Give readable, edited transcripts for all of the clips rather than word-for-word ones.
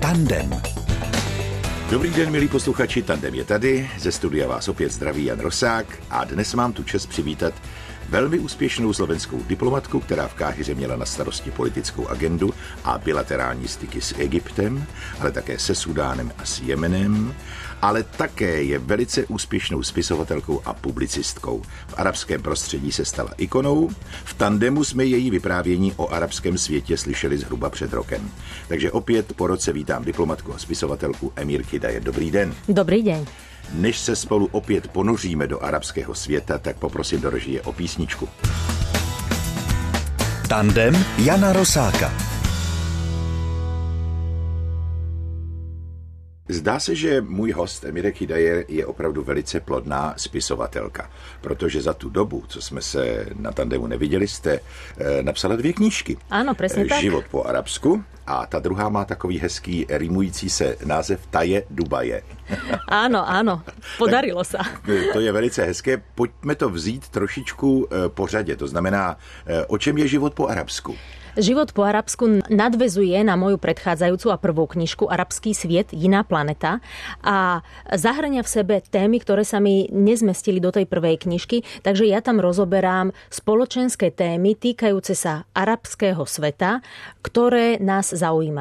Tandem. Dobrý den, milí posluchači, Tandem je tady, ze studia vás opět zdraví Jan Rosák a dnes mám tu čest přivítat velmi úspěšnou slovenskou diplomatku, která v Káhiře měla na starosti politickou agendu a bilaterální styky s Egyptem, ale také se Sudánem a s Jemenem, ale také je velice úspěšnou spisovatelkou a publicistkou. V arabském prostředí se stala ikonou, v Tandemu jsme její vyprávění o arabském světě slyšeli zhruba před rokem. Takže opět po roce vítám diplomatku a spisovatelku Emirky Dajer. Dobrý den. Dobrý den. Než se spolu opět ponoříme do arabského světa, tak poprosím do režie o písničku. Tandem Jana Rosáka. Zdá se, že můj host Emirky Dajer je opravdu velice plodná spisovatelka, protože za tu dobu, co jsme se na Tandemu neviděli, jste napsala 2 knížky. Ano, přesně tak. Život po arabsku a ta druhá má takový hezký rimující se název Taje Dubaje. Áno, podarilo sa. To je velice hezké. Pojďme to vzít trošičku po řadě. To znamená, o čem je život po arabsku? Život po arabsku nadväzuje na moju predchádzajúcu a prvú knižku Arabský sviet, iná planeta a zahrania v sebe témy, ktoré sa mi nezmestili do tej prvej knižky, takže ja tam rozoberám spoločenské témy týkajúce sa arabského sveta, ktoré nás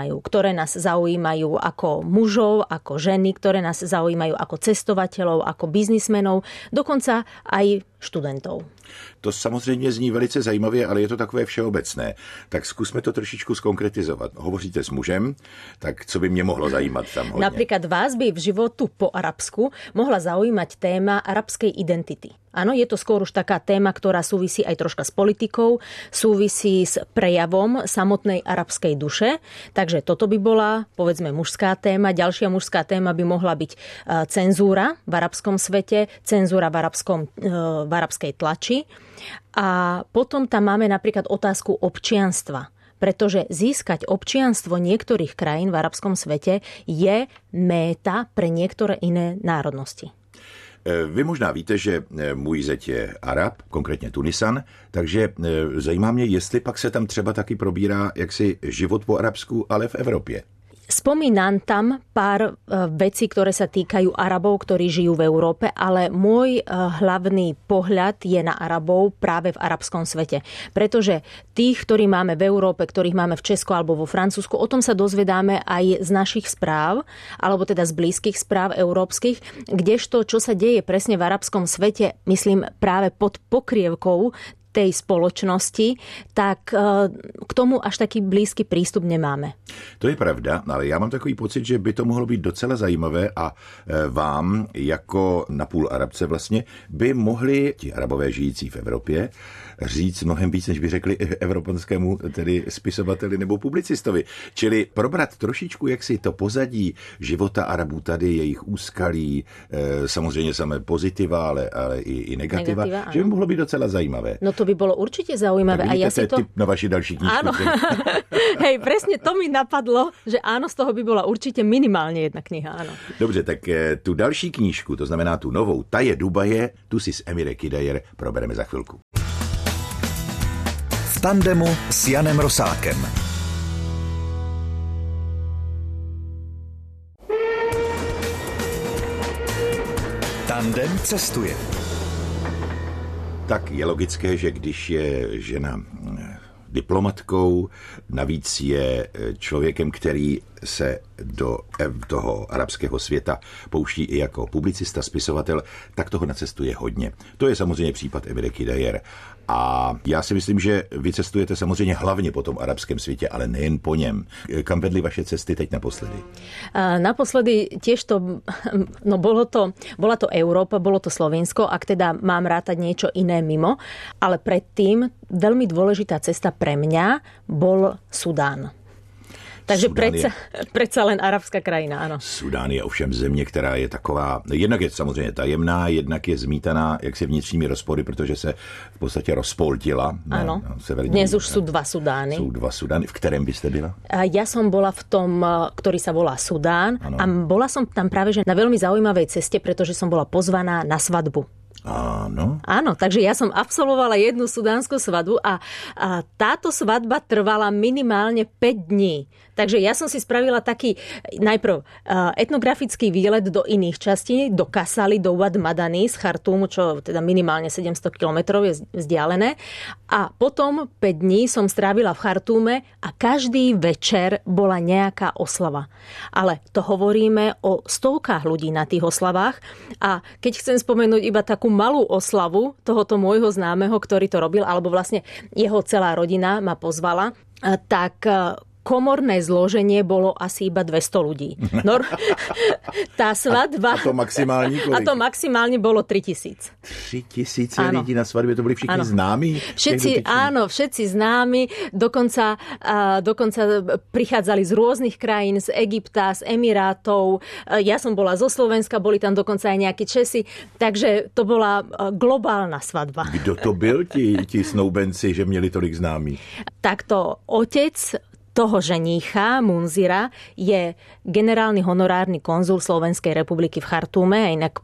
zaujímajú ako mužov, ako ženy, ktoré nás zaujímajú ako cestovateľov, ako biznismenov, dokonca aj študentov. To samozřejmě zní velice zajímavě, ale je to takové všeobecné. Tak zkusme to trošičku skonkretizovat. Hovoříte s mužem, tak co by mě mohlo zajímat tam hodně? Napríklad vás by v životu po arabsku mohla zaujímať téma arabskej identity. Áno, je to skôr už taká téma, ktorá súvisí aj troška s politikou, súvisí s prejavom samotnej arabskej duše. Takže toto by bola, povedzme, mužská téma. Ďalšia mužská téma by mohla byť cenzúra v arabskom svete, cenzúra v arabskej tlači. A potom tam máme napríklad otázku občianstva. Pretože získať občianstvo niektorých krajín v arabskom svete je méta pre niektoré iné národnosti. Vy možná víte, že můj zeď je Arab, konkrétně Tunisan, takže zajímá mě, jestli pak se tam třeba taky probírá jaksi život po arabsku, ale v Evropě. Spomínam tam pár vecí, ktoré sa týkajú Arabov, ktorí žijú v Európe, ale môj hlavný pohľad je na Arabov práve v arabskom svete. Pretože tých, ktorí máme v Európe, ktorých máme v Česku alebo vo Francúzsku, o tom sa dozvedáme aj z našich správ, alebo teda z blízkych správ európskych, kdežto, čo sa deje presne v arabskom svete, myslím práve pod pokrievkou tej spoločnosti, tak k tomu až taký blízky prístup nemáme. To je pravda, ale já mám takový pocit, že by to mohlo být docela zajímavé a vám jako napůl Arabce vlastně by mohli ti Arabové žijící v Evropě říct mnohem víc, než by řekli evropanskému tedy spisovateli nebo publicistovi. Čili probrat trošičku jaksi to pozadí života Arabů tady, jejich úskalí, samozřejmě samé pozitiva, ale i negativa, že by mohlo být docela zajímavé. No to by bolo určite zaujímavé. Tak vidíte, a ja si to... tip na vaši další knižku. Áno. Hej, presne to mi napadlo, že áno, z toho by bola určite minimálne jedna kniha, áno. Dobře, tak tu další knížku, to znamená tu novou Taje Dubaje, tu si s Emirky Dajer probereme za chvilku. V Tandemu s Janem Rosákem. Tandem cestuje. Tak je logické, že když je žena diplomatkou, navíc je člověkem, který se do toho arabského světa pouští i jako publicista, spisovatel, tak toho nacestuje hodně. To je samozřejmě případ Emirky Dajer. A já si myslím, že vy cestujete samozřejmě hlavně po tom arabském světě, ale nejen po něm. Kam vedli vaše cesty teď naposledy? Naposledy tiež to, no bola to Európa, bolo to Slovensko, ak teda mám rátať niečo iné mimo, ale predtým veľmi dôležitá cesta pre mňa bol Sudán. Takže predsa len arabská krajina, áno. Sudán je ovšem země, která je taková, jednak je samozřejmě tajemná, jednak je zmítaná jaksi vnitřními rozpory, protože se v podstatě rozpoltila. Áno, dnes už sú 2 Sudány. Sú 2 Sudány. V kterém by ste byla? Ja som bola v tom, ktorý sa volá Sudán. Ano. A bola som tam práve že na veľmi zaujímavej ceste, pretože som bola pozvaná na svadbu. Áno. Áno, takže ja som absolvovala jednu sudánsku svadbu a táto svadba trvala minimálne 5 dní. Takže ja som si spravila taký najprv etnografický výlet do iných častí, do Kasali, do Wad Madani z Chartúmu, čo teda minimálne 700 kilometrov je vzdialené. A potom 5 dní som strávila v Chartúme a každý večer bola nejaká oslava. Ale to hovoríme o stovkách ľudí na tých oslavách. A keď chcem spomenúť iba takú malú oslavu tohoto môjho známeho, ktorý to robil, alebo vlastne jeho celá rodina ma pozvala, tak komorné zloženie bolo asi iba 200 ľudí. Tá svadba... A to maximálne kolik? A to maximálne bolo 3000. 3000 ľudí na svadbe, to boli všichni známi? Všetci známi. Dokonca prichádzali z rôznych krajín, z Egypta, z Emirátov. Ja som bola zo Slovenska, boli tam dokonca aj nejakí Česi. Takže to bola globálna svadba. Kdo to byl, ti snoubenci, že měli tolik známych? Takto otec toho ženícha, Munzira, je generálny honorárny konzul Slovenskej republiky v Chartúme, a inak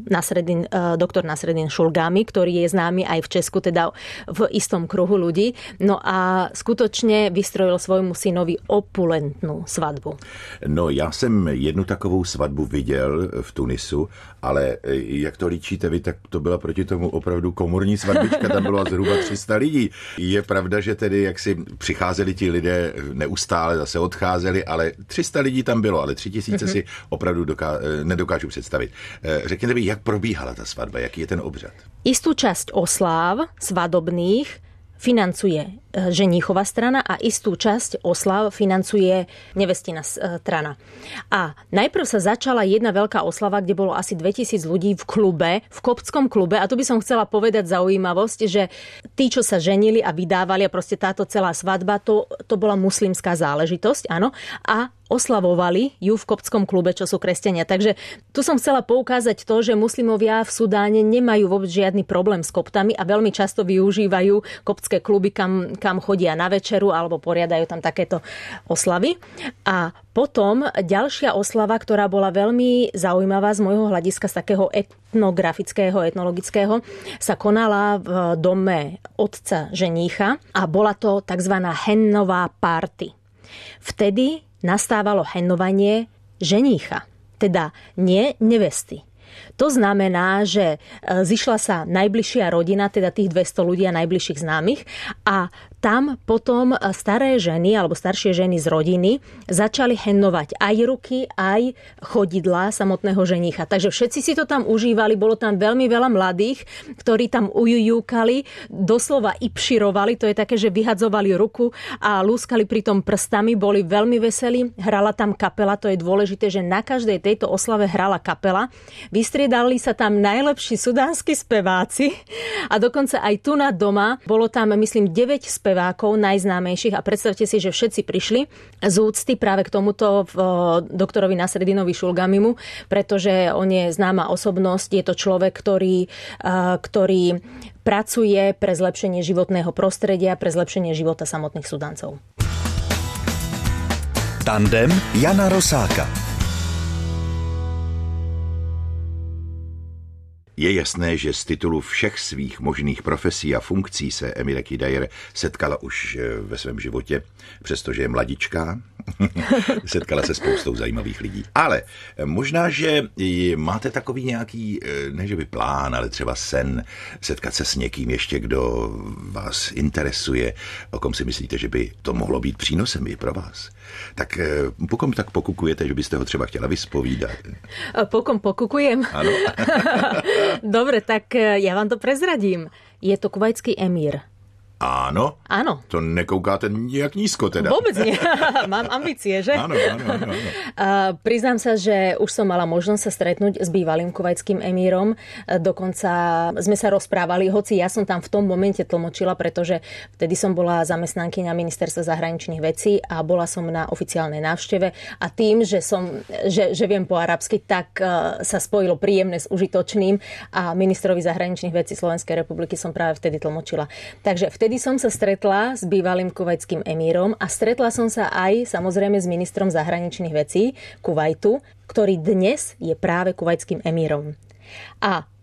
doktor Nasreddin Šulgami, ktorý je známy aj v Česku, teda v istom kruhu ľudí. No a skutočne vystrojil svojmu synovi opulentnú svadbu. No, já jsem jednu takovou svatbu viděl v Tunisu, ale jak to líčíte vy, tak to byla proti tomu opravdu komorní svatbička, tam bylo zhruba 300 lidí. Je pravda, že tedy jak si přicházeli ti lidé neustále, zase odcházeli, ale 300 lidí tam bylo, ale 3000 si opravdu nedokážu představit. Řekněte mi, jak probíhala ta svatba, jaký je ten obřad? Istú časť osláv svadobných financuje ženíchova strana a istú časť oslav financuje nevestina strana. A najprv sa začala jedna veľká oslava, kde bolo asi 2000 ľudí v klube, v koptskom klube. A tu by som chcela povedať zaujímavosť, že tí, čo sa ženili a vydávali, a proste táto celá svadba, to bola muslimská záležitosť, áno. A oslavovali ju v koptskom klube, čo sú kresťania. Takže tu som chcela poukázať to, že muslimovia v Sudáne nemajú vôbec žiadny problém s koptami a veľmi často využívajú koptské kluby, kam chodia na večeru alebo poriadajú tam takéto oslavy. A potom ďalšia oslava, ktorá bola veľmi zaujímavá z môjho hľadiska, z takého etnografického, etnologického, sa konala v dome otca ženícha a bola to tzv. Hennová party. Vtedy nastávalo hennovanie ženícha, teda nie nevesty. To znamená, že zišla sa najbližšia rodina, teda tých 200 ľudí a najbližších známych, a tam potom staré ženy alebo staršie ženy z rodiny začali hennovať aj ruky, aj chodidlá samotného ženícha. Takže všetci si to tam užívali, bolo tam veľmi veľa mladých, ktorí tam ujujúkali, doslova ipširovali, to je také, že vyhadzovali ruku a lúskali pritom prstami, boli veľmi veselí, hrala tam kapela, to je dôležité, že na každej tejto oslave hrala kapela. Vystriedali sa tam najlepší sudánsky speváci a dokonca aj tu na doma bolo tam, myslím, 9 spevákov najznámejších a predstavte si, že všetci prišli z úcty práve k tomuto doktorovi Nasreddinovi Šulgamimu, pretože on je známa osobnosť, je to človek, ktorý pracuje pre zlepšenie životného prostredia, pre zlepšenie života samotných Sudáncov. Tandem Jana Rosáka. Je jasné, že z titulu všech svých možných profesí a funkcí se Emile Kidayr setkala už ve svém životě, přestože je mladičká. Setkala se spoustou zajímavých lidí. Ale možná, že máte takový nějaký, ne že by plán, ale třeba sen, setkat se s někým ještě, kdo vás interesuje, o kom si myslíte, že by to mohlo být přínosem i pro vás. Tak pokom tak pokukujete, že byste ho třeba chtěla vyspovídat? Pokom pokukujem? Ano. Dobre, tak ja vám to prezradím. Je to kuvajský emír. Áno? Áno. To nekoukáte nijak nízko teda. Vôbec nie. Mám ambície, že? Áno. Priznám sa, že už som mala možnosť sa stretnúť s bývalým kuvajským emírom. Dokonca sme sa rozprávali, hoci ja som tam v tom momente tlmočila, pretože vtedy som bola zamestnankyňa ministerstva zahraničných vecí a bola som na oficiálnej návšteve a tým, že viem po arabsky, tak sa spojilo príjemné s užitočným a ministrovi zahraničných vecí Slovenskej republiky som práve vtedy tlmočila. Takže vtedy som sa stretla s bývalým kuvajským emírom a stretla som sa aj samozrejme s ministrom zahraničných vecí Kuvajtu, ktorý dnes je práve kuvajským emírom. A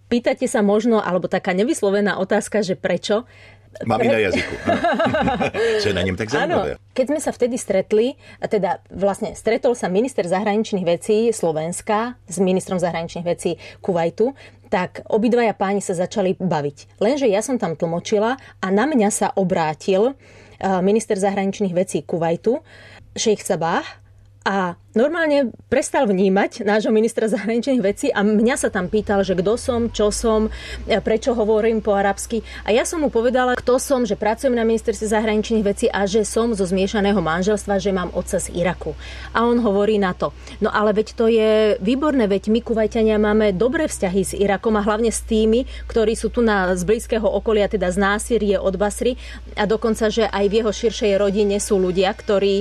Pýtate sa možno, alebo taká nevyslovená otázka, že prečo? Mám i na jazyku. Co je na ňom tak zaujímavé? Áno, keď sme sa vtedy stretli, teda vlastne stretol sa minister zahraničných vecí Slovenska s ministrom zahraničných vecí Kuvajtu, tak obidvaja páni sa začali baviť. Lenže ja som tam tlmočila a na mňa sa obrátil minister zahraničných vecí Kuvajtu, šejch Sabah, a normálne prestal vnímať nášho ministra zahraničných vecí a mňa sa tam pýtal, že kto som, čo som, prečo hovorím po arabsky. A ja som mu povedala, kto som, že pracujem na ministerstve zahraničných vecí a že som zo zmiešaného manželstva, že mám otca z Iraku. A on hovorí na to. No ale veď to je výborné, veď my Kuvajťania máme dobré vzťahy s Irakom a hlavne s tými, ktorí sú tu z blízkeho okolia, teda z Násírie, od Basry a dokonca, že aj v jeho širšej rodine sú ľudia, ktorí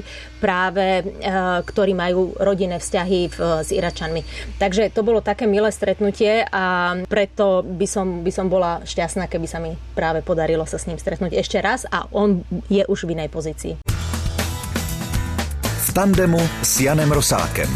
majú rodinné vzťahy s Iračanmi. Takže to bolo také milé stretnutie a preto by som bola šťastná, keby sa mi práve podarilo sa s ním stretnúť ešte raz a on je už v inej pozícii. V tandemu s Janem Rosákem.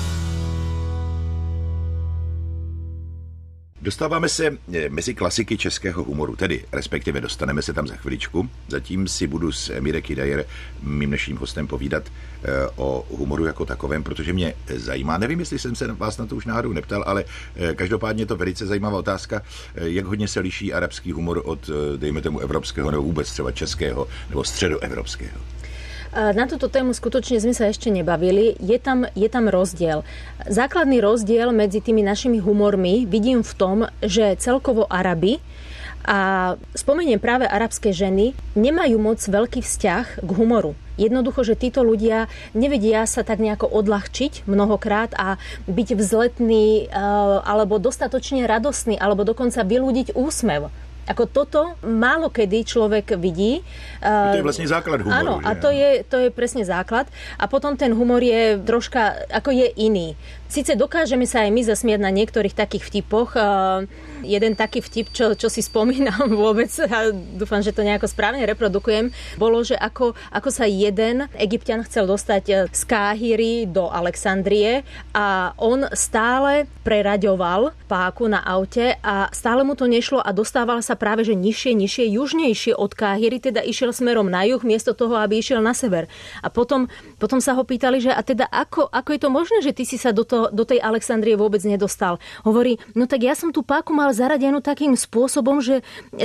Dostáváme se mezi klasiky českého humoru, tedy respektive dostaneme se tam za chviličku. Zatím si budu s Mirek Hydajer, mým dnešním hostem, povídat o humoru jako takovém, protože mě zajímá, nevím, jestli jsem se vás na to už náhodou neptal, ale každopádně je to velice zajímavá otázka, jak hodně se liší arabský humor od, dejme tomu, evropského nebo vůbec třeba českého nebo středoevropského. Na túto tému skutočne sme sa ešte nebavili. Je tam rozdiel. Základný rozdiel medzi tými našimi humormi vidím v tom, že celkovo Arabi, a spomeniem práve arabské ženy, nemajú moc veľký vzťah k humoru. Jednoducho, že títo ľudia nevedia sa tak nejako odľahčiť mnohokrát a byť vzletný alebo dostatočne radostný alebo dokonca vyľúdiť úsmev. Ako toto málo kedy človek vidí. To je vlastne základ humoru. Áno, a to je presne základ. A potom ten humor je troška, ako je iný. Sice dokážeme sa aj my zasmiať na niektorých takých vtipoch. Jeden taký vtip, čo si spomínam vôbec, a dúfam, že to nejako správne reprodukujem, bolo, že ako sa jeden Egypťan chcel dostať z Káhiry do Alexandrie a on stále preraďoval páku na aute a stále mu to nešlo a dostával sa práve že nižšie, južnejšie od Káhiry, teda išiel smerom na juh, miesto toho, aby išiel na sever. A potom sa ho pýtali, že a teda ako je to možné, že ty si sa do tej Alexandrie vôbec nedostal? Hovorí, no tak ja som tú páku mal zaradenú takým spôsobom, že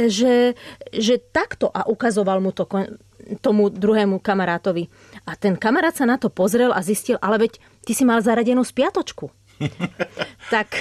takto, a ukazoval mu to tomu druhému kamarátovi. A ten kamarát sa na to pozrel a zistil, ale veď ty si mal zaradenú spiatočku. Tak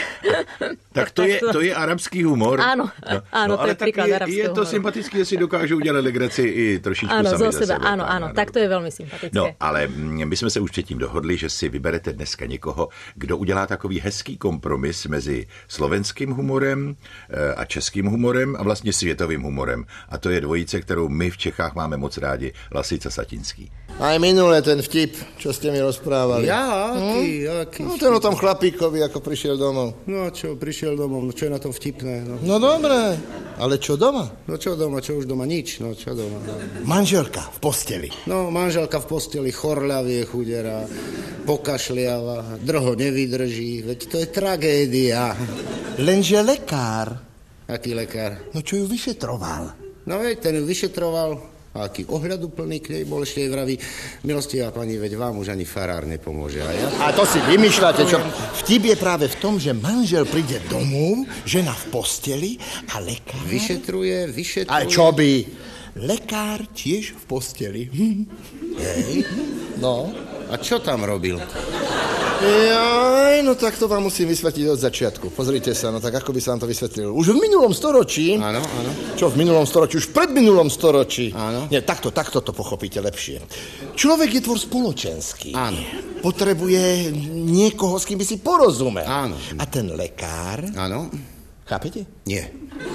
to je arabský humor. Áno, to je príklad arabského humoru. Je to sympatické, že si dokážu udělat legraci i trošičku sami za sebe. Áno, tak to je veľmi sympatické. No, ale my jsme se už předtím dohodli, že si vyberete dneska někoho, kdo udělá takový hezký kompromis mezi slovenským humorem a českým humorem a vlastně světovým humorem. A to je dvojice, kterou my v Čechách máme moc rádi, Lasica Satinský. Aj minule ten vtip, čo ste mi rozprávali. Ja? Aký? No ten o tom chlapíkovi, ako prišiel domov. No čo, prišiel domov, no čo je na tom vtipné? No dobre, ale čo doma? No čo doma, čo už doma? Nič, no čo doma? No. Manželka v posteli. No, manželka v posteli, chorľavie chudera, pokašliava, drho nevydrží, veď to je tragédia. Lenže lekár. Aký lekár? No čo ju vyšetroval? No veď, ten ju vyšetroval. A aký ohľaduplný k nej bol, ešte jej vraví, milostivá pani, veď vám už ani farár nepomôže. A to si vymýšľate, čo? Vtip je práve v tom, že manžel príde domov, žena v posteli a lekár... Vyšetruje. A čo by? Lekár tiež v posteli. Hej. No. A čo tam robil? Jaj, no tak to vám musím vysvetliť od začiatku. Pozrite sa, no tak ako by sa vám to vysvetlil. Už v minulom storočí... Áno. Čo v minulom storočí? Už v predminulom storočí. Áno. Nie, takto to pochopíte lepšie. Človek je tvor spoločenský. Áno. Potrebuje niekoho, s kým by si porozumel. Áno. A ten lekár... Áno. Chápete? Nie.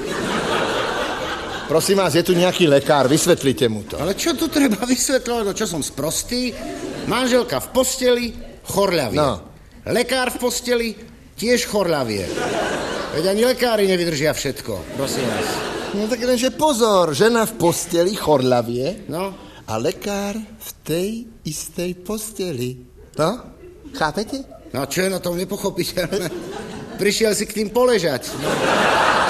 Prosím vás, je tu nejaký lekár, vysvetlite mu to. Ale čo tu treba vysvetľovať? No čo som sprostý? Manželka v posteli, chorľavie. No. Lekár v posteli, tiež chorľavie. Veď ani lekári nevydržia všetko, prosím vás. No tak lenže pozor, žena v posteli, chorľavie. No. A lekár v tej istej posteli. No? Chápete? No čo je na tom nepochopiteľné? Prišiel si k tým poležať.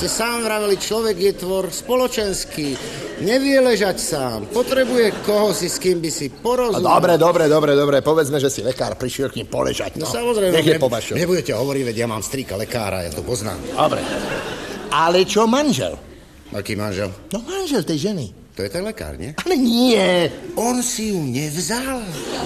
Ste sám vraveli, človek je tvor spoločenský. Nevie ležať sám. Potrebuje kohosi, s kým by si porozumel. Dobre. Povedzme, že si lekár prišiel k ním poležať. No samozrejme. Nech je po vašom. Nebudete hovoriť, veď ja mám strýka lekára, ja to poznám. Dobre. Ale čo manžel? Aký manžel? No manžel tej ženy. To je ten lekár, nie? Ale nie. On si ju nevzal.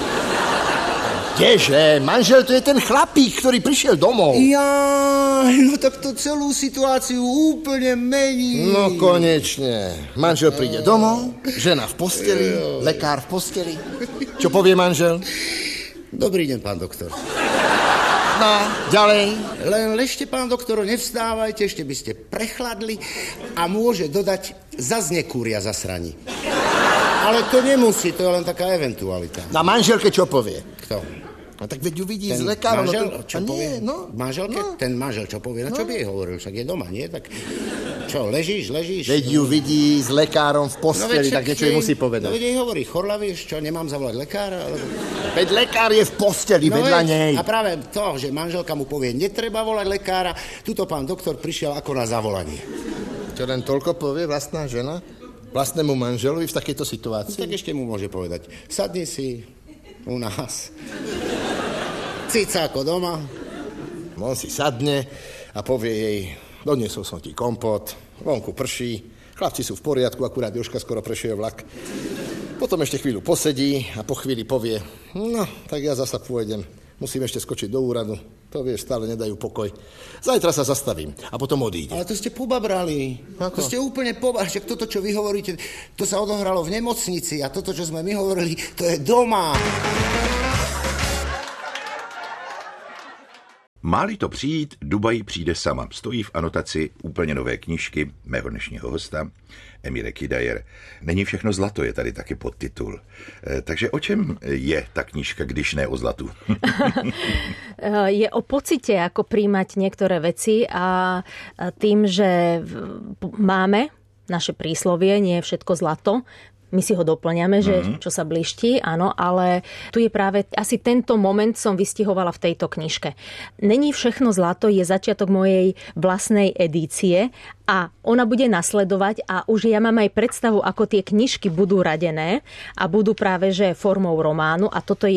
Kdeže? Manžel to je ten chlapík, ktorý prišiel domov. No tak to celú situáciu úplne mení. No konečne. Manžel príde domov, žena v posteli, lekár v posteli. Čo povie manžel? Dobrý deň, pán doktor. No, ďalej. Len ležte, pán doktor, nevstávajte, ešte by ste prechladli a môže dodať, zas nekúria zasraní. Ale to nemusí, to je len taká eventualita. Na manželke čo povie? Kto? No tak veď ju vidí Ten s lekárom. manžel, No, čo povie? No. Manželke? No. Ten manžel, čo povie? No čo by jej hovoril? Však je doma, nie? Tak čo, ležíš? Veď ju vidí s lekárom v posteli, tak niečo jej musí povedať. No veď jej hovorí, chorla, vieš čo, nemám zavolať lekára? Alebo... Veď lekár je v posteli, vedľa nej. A práve to, že manželka mu povie, netreba volať lekára, tuto pán doktor prišiel ako na zavolanie. Čo len toľko povie vlastná žena vlastnému manželovi v takejto situácii? Tak ešte mu môže povedať, sadni si u nás. Cica ako doma. On si sadne a povie jej, doniesol som ti kompot, vonku prší, chlapci sú v poriadku, akurát Jožka skoro prešiel vlak. Potom ešte chvíľu posedí a po chvíli povie, no, tak ja zasa pôjdem, musím ešte skočiť do úradu, to vieš, stále nedajú pokoj. Zajtra sa zastavím a potom odíde. Ale to ste pobabrali. Ako? To ste úplne pobabrali. Však toto, čo vy hovoríte, to sa odohralo v nemocnici a toto, čo sme my hovorili, to je doma. Má-li to přijít, Dubaj přijde sama. Stojí v anotaci úplně nové knížky mého dnešního hosta, Emile Kidajer. Není všechno zlato, je tady taky podtitul. Takže o čem je ta knížka, když ne o zlatu? Je o pocite, ako príjmať niektoré veci a tým, že máme naše príslovie, nie je všetko zlato, my si ho doplňame, že čo sa bliští, áno, ale tu je práve asi tento moment som vystihovala v tejto knižke. Není všechno zlato je začiatok mojej vlastnej edície a ona bude nasledovať a už ja mám aj predstavu, ako tie knižky budú radené a budú práve že formou románu a toto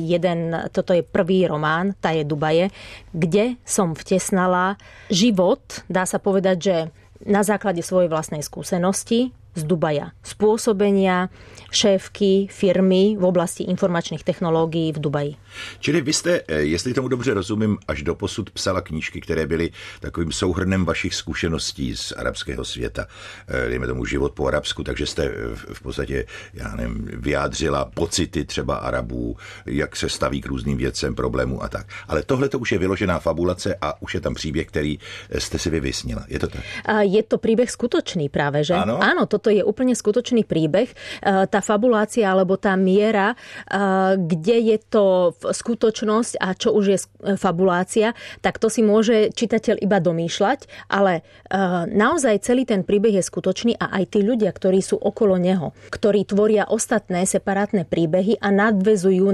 je prvý román, tá je Dubaje, kde som vtesnala život, dá sa povedať, že na základe svojej vlastnej skúsenosti z Dubaja, spôsobenia šéfky firmy v oblasti informačních technologií v Dubaji. Čili vy jste, jestli tomu dobře rozumím, až doposud psala knížky, které byly takovým souhrnem vašich zkušeností z arabského světa. Dejme tomu život po arabsku, takže jste v podstatě, já nevím, vyjádřila pocity třeba Arabů, jak se staví k různým věcem, problémům a tak. Ale tohle to už je vyložená fabulace a už je tam příběh, který jste si vyvysnila. Je to tak? Je to príbeh skutočný práve, že? Áno? Áno, toto je úplne skutočný príbeh. Tá fabulácia alebo tá miera, kde je to skutočnosť a čo už je fabulácia, tak to si môže čitateľ iba domýšľať, ale naozaj celý ten príbeh je skutočný a aj tí ľudia, ktorí sú okolo neho, ktorí tvoria ostatné separátne príbehy a nadväzujú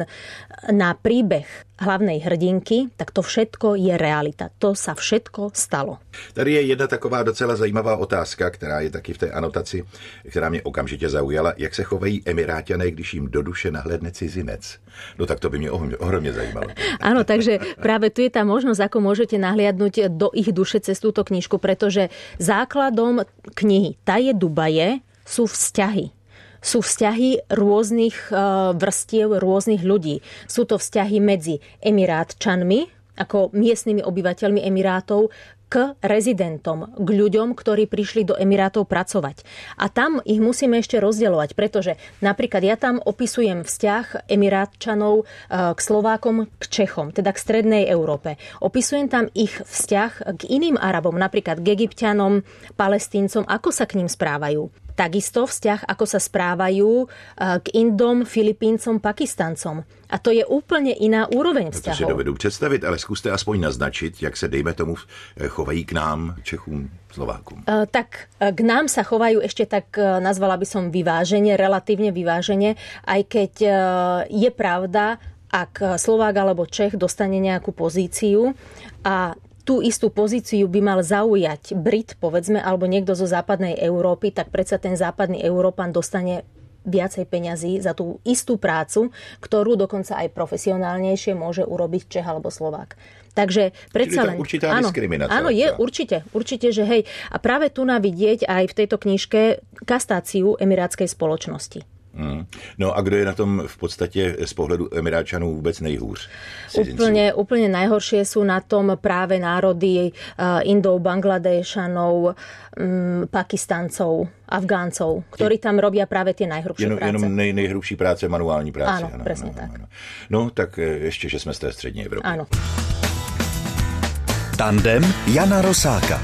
na príbeh hlavnej hrdinky, tak to všetko je realita. To sa všetko stalo. Tady je jedna taková docela zajímavá otázka, která je taky v té anotaci, která mě okamžitě zaujala. Jak se chovají Emiráťané, když jim do duše nahlédne cizinec? No tak to by mě ohromně zajímalo. Áno, takže práve tu je tá možnosť, ako môžete nahliadnúť do ich duše cez túto knižku, pretože základom knihy Tá je Dubaje sú vzťahy. Sú vzťahy rôznych vrstiev, rôznych ľudí. Sú to vzťahy medzi Emirátčanmi, ako miestnymi obyvateľmi Emirátov, k rezidentom, k ľuďom, ktorí prišli do Emirátov pracovať. A tam ich musíme ešte rozdeľovať, pretože napríklad ja tam opisujem vzťah Emirátčanov k Slovákom, k Čechom, teda k strednej Európe. Opisujem tam ich vzťah k iným Arabom, napríklad k Egypťanom, Palestíncom, ako sa k ním správajú. Takisto vzťah, ako sa správajú k Indom, Filipíncom, Pakistancom. A to je úplne iná úroveň vzťahov. To si dovedu představit, ale zkuste aspoň naznačit, jak se, dejme tomu, chovají k nám, Čechům, Slovákom. Tak k nám sa chovajú ešte tak, nazvala by som vyvážene, relatívne vyvážene, aj keď je pravda, ak Slovák alebo Čech dostane nejakú pozíciu a tú istú pozíciu by mal zaujať Brit, povedzme, alebo niekto zo západnej Európy, tak predsa ten západný Európan dostane viacej peňazí za tú istú prácu, ktorú dokonca aj profesionálnejšie môže urobiť Čech alebo Slovák. Takže predsa len... určitá diskriminácia. Áno, je určite, že hej. A práve tu na vidieť aj v tejto knižke kastáciu emirátskej spoločnosti. No a kdo je na tom v podstatě z pohledu Emiráčanů vůbec nejhůř? Úplne najhoršie sú na tom práve národy Indov, Bangladešanov, Pakistancov, Afgáncov, ktorí tam robia práve tie najhrubšie práce. Jenom nejhrubší práce, manuální práce. Áno, presne tak. No, tak ještě, že jsme z té střední Evropy. Áno. Tandem Jana Rosáka.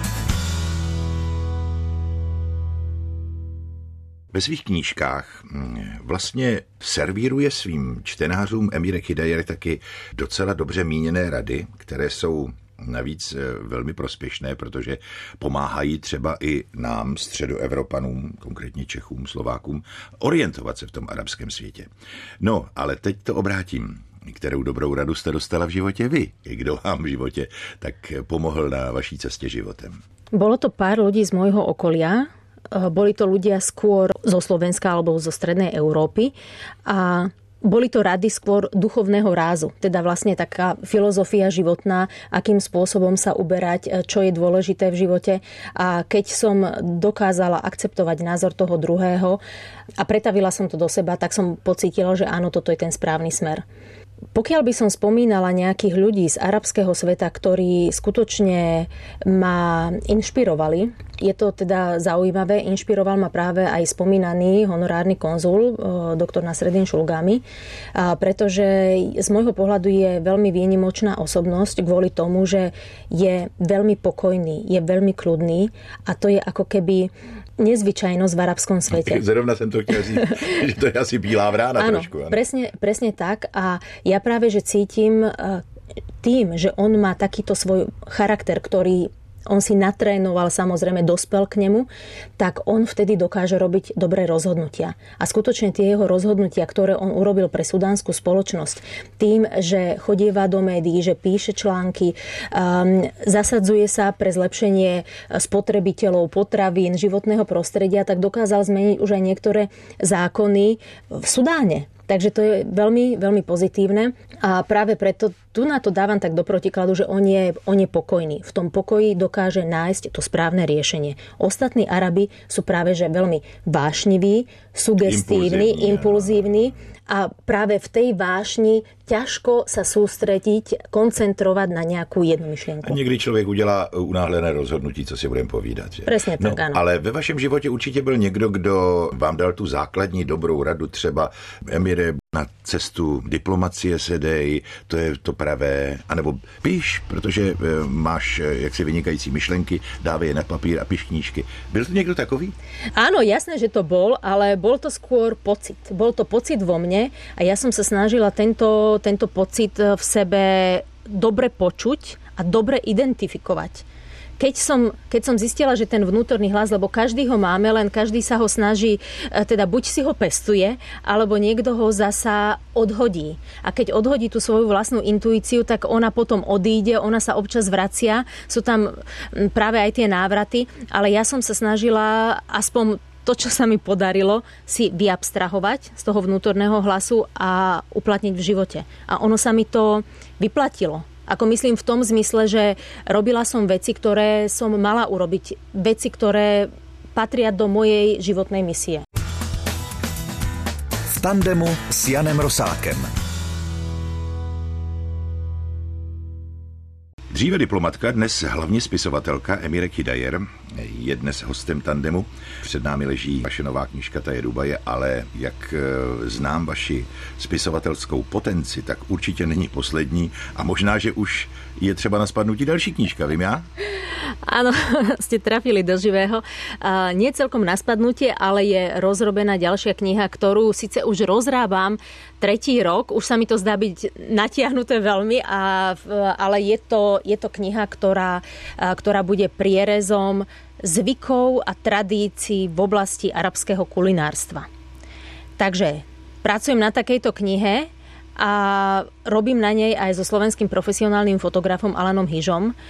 Ve svých knížkách vlastně servíruje svým čtenářům Emírek Hidajer taky docela dobře míněné rady, které jsou navíc velmi prospěšné, protože pomáhají třeba i nám, středoevropanům, konkrétně Čechům, Slovákům, orientovat se v tom arabském světě. No, ale teď to obrátím. Kterou dobrou radu jste dostala v životě vy? Kdo vám v životě tak pomohl na vaší cestě životem? Bolo to pár ľudí z môjho okolia. Boli to ľudia skôr zo Slovenska alebo zo strednej Európy a boli to rady skôr duchovného rázu. Teda vlastne taká filozofia životná, akým spôsobom sa uberať, čo je dôležité v živote. A keď som dokázala akceptovať názor toho druhého a pretavila som to do seba, tak som pocítila, že áno, toto je ten správny smer. Pokiaľ by som spomínala nejakých ľudí z arabského sveta, ktorí skutočne ma inšpirovali, je to teda zaujímavé, inšpiroval ma práve aj spomínaný honorárny konzul, doktor Nasreddin Šulgami, pretože z môjho pohľadu je veľmi výnimočná osobnosť kvôli tomu, že je veľmi pokojný, je veľmi kľudný a to je ako keby nezvyčajnosť v arabskom svete. Zrovna som to chtěl říct, že to je asi bílá vrána trošku. Áno, presne tak a ja práve, že cítim tým, že on má takýto svoj charakter, ktorý on si natrénoval, samozrejme dospel k nemu, tak on vtedy dokáže robiť dobré rozhodnutia. A skutočne tie jeho rozhodnutia, ktoré on urobil pre sudánsku spoločnosť, tým, že chodieva do médií, že píše články, zasadzuje sa pre zlepšenie spotrebiteľov, potravín, životného prostredia, tak dokázal zmeniť už aj niektoré zákony v Sudáne. Takže to je veľmi, veľmi pozitívne a práve preto tu na to dávam tak do protikladu, že on je pokojný. V tom pokoji dokáže nájsť to správne riešenie. Ostatní Arabi sú práve že veľmi vášniví, sugestívni, impulzívni a práve v tej vášni ťažko sa sústrediť, koncentrovať na nejakú jednu myšlienku. A někdy člověk udělá unáhlené rozhodnutí, co si budeme povídat. Že? Presne tak, áno. Ale ve vašem životě určitě byl někdo, kdo vám dal tu základní dobrou radu, třeba Emire, na cestu diplomacie se dej, to je to pravé, anebo píš, protože máš jaksi vynikající myšlenky, dávej je na papír a píš knížky. Byl to někdo takový? Áno, jasné, že to bol, ale bol to skôr pocit. Bol to pocit vo mne a ja som sa snažila tento pocit v sebe dobre počuť a dobre identifikovať. Keď som zistila, že ten vnútorný hlas, lebo každý ho máme, len každý sa ho snaží, teda buď si ho pestuje, alebo niekto ho zasa odhodí. A keď odhodí tú svoju vlastnú intuíciu, tak ona potom odíde, ona sa občas vracia, sú tam práve aj tie návraty, ale ja som sa snažila aspoň to, čo sa mi podarilo, si vyabstrahovať z toho vnútorného hlasu a uplatniť v živote. A ono sa mi to vyplatilo. Ako myslím v tom zmysle, že robila som veci, ktoré som mala urobiť. Veci, ktoré patria do mojej životnej misie. V tandemu s Janem Rosákem. Dříve diplomatka, dnes hlavně spisovatelka Emírek Hidajer je dnes hostem tandemu. Před námi leží vaše nová knížka Ta je Dubaje, ale jak znám vaši spisovatelskou potenci, tak určitě není poslední a možná, že už je třeba na spadnutí další knížka, vím já? Áno, ste trafili do živého. Nie celkom na spadnutie, ale je rozrobená ďalšia kniha, ktorú síce už rozrábam 3. rok, už sa mi to zdá byť natiahnuté veľmi, ale je to kniha, ktorá bude prierezom zvykov a tradícií v oblasti arabského kulinárstva. Takže pracujem na takejto knihe a robím na nej aj so slovenským profesionálnym fotografom Alanom Hyžom.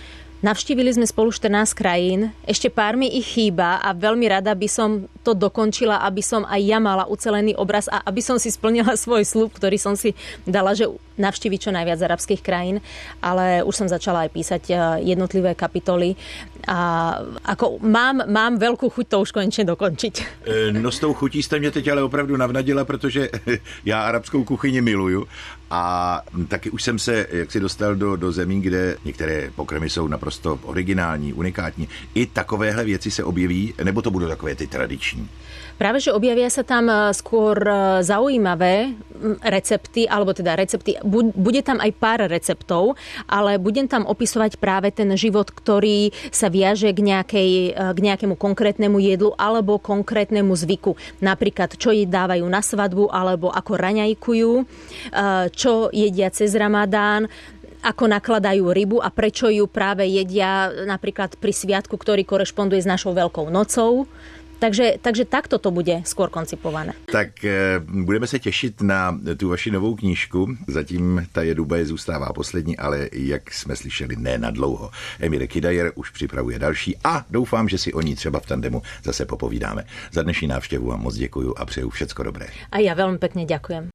Navštívili sme spolu 14 krajín, ešte pár mi ich chýba a veľmi rada by som to dokončila, aby som aj ja mala ucelený obraz a aby som si splnila svoj sľub, ktorý som si dala, že navštíviť čo najviac arabských krajín, ale už som začala aj písať jednotlivé kapitoly a ako mám veľkú chuť to už konečne dokončiť. No s tou chutí jste mě teď ale opravdu navnadila, protože já arabskou kuchyni miluju a taky už jsem se jaksi dostal do zemí, kde některé pokrmy jsou naprosto originální, unikátní. I takovéhle věci se objeví, nebo to budou takové ty tradiční? Práve, že objavia sa tam skôr zaujímavé recepty, alebo teda recepty. Bude tam aj pár receptov, ale budem tam opisovať práve ten život, ktorý sa viaže k nejakému konkrétnemu jedlu alebo konkrétnemu zvyku. Napríklad, čo dávajú na svadbu, alebo ako raňajkujú, čo jedia cez Ramadán, ako nakladajú rybu a prečo ju práve jedia napríklad pri sviatku, ktorý korešponduje s našou Veľkou nocou. Takže takto to bude skôr koncipované. Tak budeme se těšit na tu vaši novou knížku. Zatím ta Dubaje zůstává poslední, ale jak jsme slyšeli, ne na dlouho. Emile Kidajer už připravuje další a doufám, že si o ní třeba v tandemu zase popovídáme. Za dnešní návštěvu vám moc děkuju a přeju všecko dobré. A ja veľmi pekne ďakujem.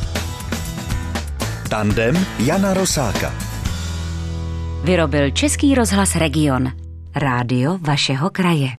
Tandem Jana Rosáka. Vyrobil Český rozhlas Region. Rádio vašeho kraje.